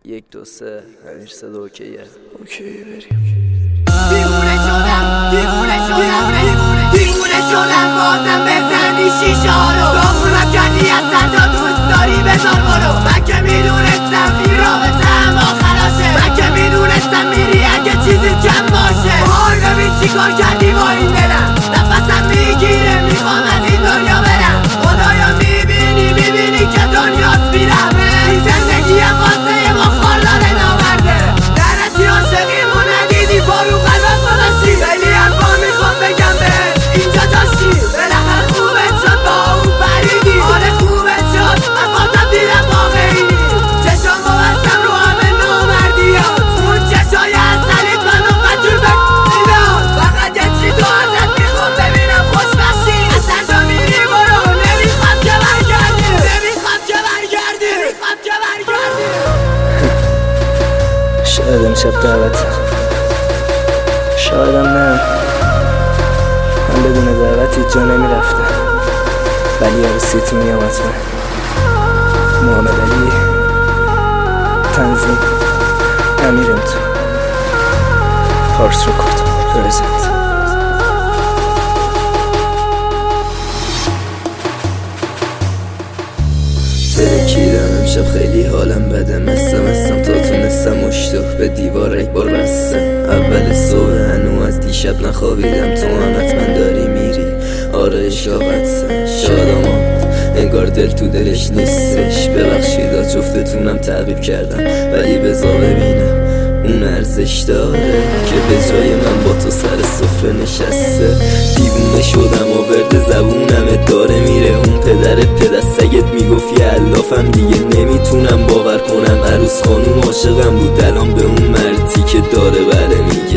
1 2 3 امیر صدا اوکیه. اوکی بریم. دیوونه شدم بازم بزنی شیشه ها رو داغونم کردی از سردا دوست داری بذار برو. من که میدونستم این رابطه هم آخراشه، من که میدونستم میری اگه چیزی کم باشه. حال ببین چی کار کردی با این دلم، نفسم میگیره میخوام از این دنیا برم. خدایا میبینی که دنیات بیرمه، این زندگیم واسه ما خارداره نامرده. درتی عاشقیمون ندیدی بارو قلبم خودشی، خیلی حرفا میخوام بگم بهت اینجا جاشی. بالاخره خوبت شد با اون پریدی، آره خوبت شد من خواستم دیدم واقعینی. چشم بستم رو همه نامردیات، اون چشای اصلیت منو قجور بکنیداد. فقط یه چی تو ازت میخوام ببینم خوشبخشی، از سرجا میری برو نمیخوام که برگردی. شاید امشب دعوته، شایدم نه. من بدون دعوت هیچ جا نمیرفتم، ولی عروسیتون میام حتما. محمد علی تنظیم امیرم تو پارس رکورد پرزنت. ترکیدم امشب خیلی حالم بده، مستم تا تونستم مشتوک به دیوار یک بار بستم. اول صبح هنو از دیشب نخوابیدم، تو هم حتما داری میری. آره اشاقتسم شادم انگار دل تو دلش نیستش. ببخشید جفتتونم تعقیب کردم، ولی بذار ببینم اون ارزش داره که به جای من با تو سر سفره نشسته. دیوونه شدم و ورد زبونم داره میره، اون پدر سگت میگفت یه علافم دیگه نمیتونم باور کنم. عروس خانوم عاشقم بود، الان به اون مردی که داره بله میگه.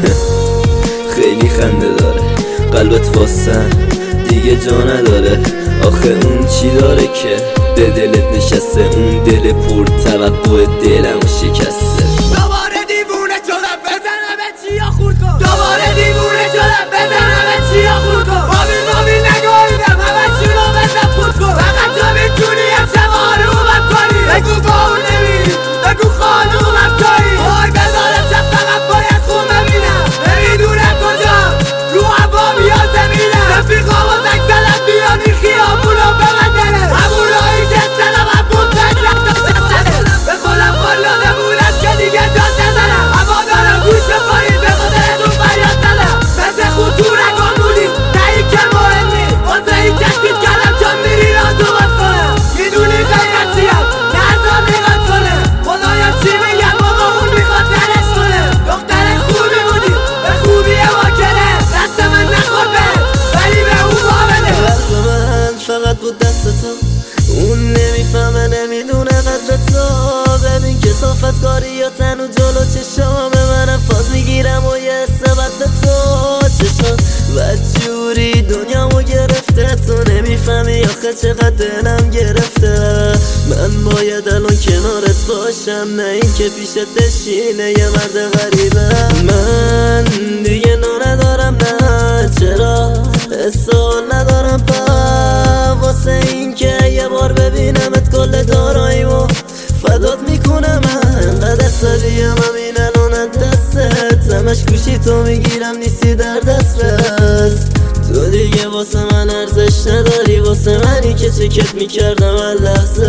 خیلی خنده داره قلبت واسن دیگه جا نداره. آخه اون چی داره که به دلت نشسته، اون دل پر توقع دلم شکسته. دوباره دیوونه شدم بزنم چیا خورد کن، دوباره دیوونه شدم بزنم چیا خورد کن. مابی نگاهیدم همه چی رو بزن خورد کن. فقط تو میتونی امشب آرومم کنی، بگو با اون نمیری، بگو خانومم تویی. وای بذارم شب فقط باید خون ببینم، نمیدونم کجا رو عوام یا زمینم. رفیقا و زنگ زدم بیان این خیابونو ببندنه، همون راهی که زدم همون بدرم به خودم قلاده بودم که دیگه داد نزنم. اما دارم گوش بکنید به خودتون فریاد زدم، مثل خودتون رگان بودیم نه این که مهمی. واسه این تشکیل کردم چون میری را تو باز کنم. میدونی غیرت چیم نظر نگاه کنه، خدایا چی میگم بابا اون میخواد درش کنه. دختر خوبی بودی به خوبی واکنه، دست من نخور بهت ولی به اون بابده. قلب من فقط بود دست تو، اون نمیفهمه نمیدونه قدر تو. ببین که صافتگاری یا تنو جلو چشام منم فاز میگیرم و یه سبت به تو. چشم بدجوری دنیامو گرفته، تو نمیفهمی آخه چقدر دلم گرفته. من باید الان کنارت باشم، نه این که پیشت بشینه یه مرد غریبه. من دیگه نو ندارم نه چرا حسال ندارم واسه این که یه بار ببینمت کل داراییمو فدات میکنم. انقدر عصبیم همین الان از دستت، همش گوشی تو میگیرم نیستی در دسترس. تو دیگه واسه من ارزش نداری، واسه منی که چکت میکردم هر لحظه.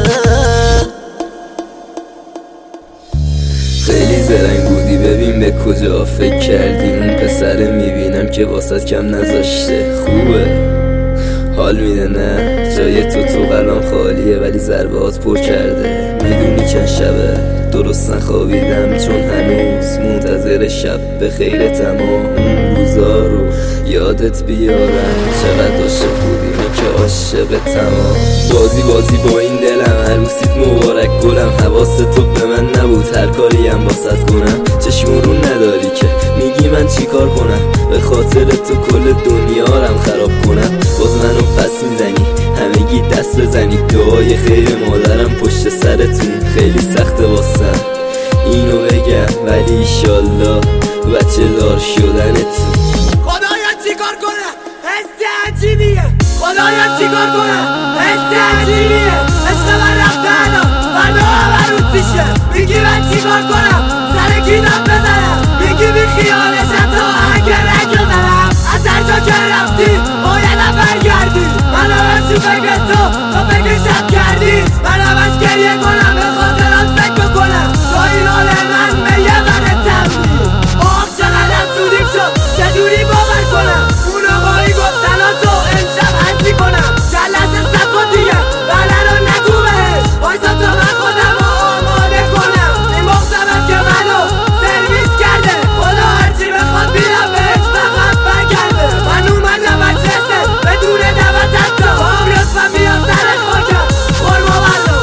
خیلی زرنگ بودی ببین به کجا فکر کردی. اون پسره میبینم که واسط کم نذاشته، خوبه حال میده نه جای تو قلم خالیه، ولی ضربات پر کرده. میدونی چند شبه درست نخوابیدم، چون هنوز منتظر شب به خیر تمام. اون روزا رو یادت بیارم چقدر عاشق بودیم که عاشق تمام. بازی با این دلم، عروسیت مبارک گلم. حواست تو به من نبود هر کاریم واسط کنم. چشم رو نداری که میگی من چی کار کنم، به خاطر تو کل دنیا رم خراب کنم. باز منو پس میزنی همگی دست بزنی، دعای خیر مادرم پشت سرتون خیلی سخته واسم اینو بگم، ولی ایشالله بچه دار شدنتون. خدایا چی کار کنم حس عجیبیه، خدایا چی کار کنم حس عجیبیه. عشق من رفته الان فردا هم عروسیشه، میگی من چیکار کنم سر کی داد بزنم میگی بی خیالش حتی آهنگ رنگ بزنم از هر جا که رفتی بایدم برگردی من همش تو فکر تو فکر شب کردی من همش گریه کنم به خاطرات فکر بکنم تا این حال من به یه ذره تمنی آخ چقدر سودیم شد چجوری باور کنم اون آقایی گفتن تو امشب حسی کنم جلس سکن دیگه بله رو نگو بهش وایسا تا من خودم رو آماده کنم این مختمم که منو سرویس کرده خدا هرچی بخواد بیدم بهش فقط برگرده من اومدم مجلسه بدون دعوت حتی هم لطفا بیا سر خاکم خورما بردم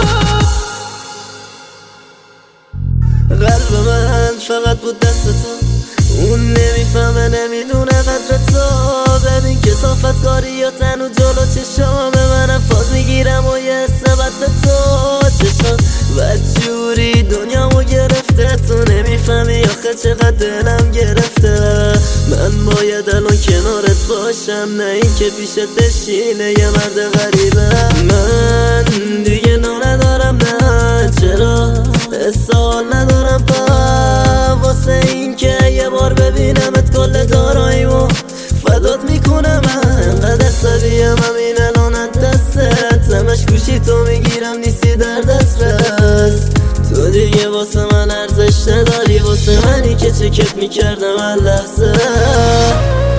قلب من فقط بود دست تو اون نمیفهمه نمیدونه قدر تو ببین کسافت کاریاتن و جلو چشام منم فاز میگیرم و یه سبت به تو چشم بدجوری دنیامو گرفته تو نمیفهمی آخه چقدر دلم گرفته من باید الان کنارت باشم نه این که پیشت بشینه یه مرد غریبه من دیگه ندارم نه چرا سوال ندارم واسه این که یه بار ببینمت کل داراییمو فدات میکنم انقدر سبیم همین الانت دستت همش گوشی تو میگیرم نیستی در دسترس تو دیگه واسه من ارزش نداری واسه منی که چکت میکردم هر لحظه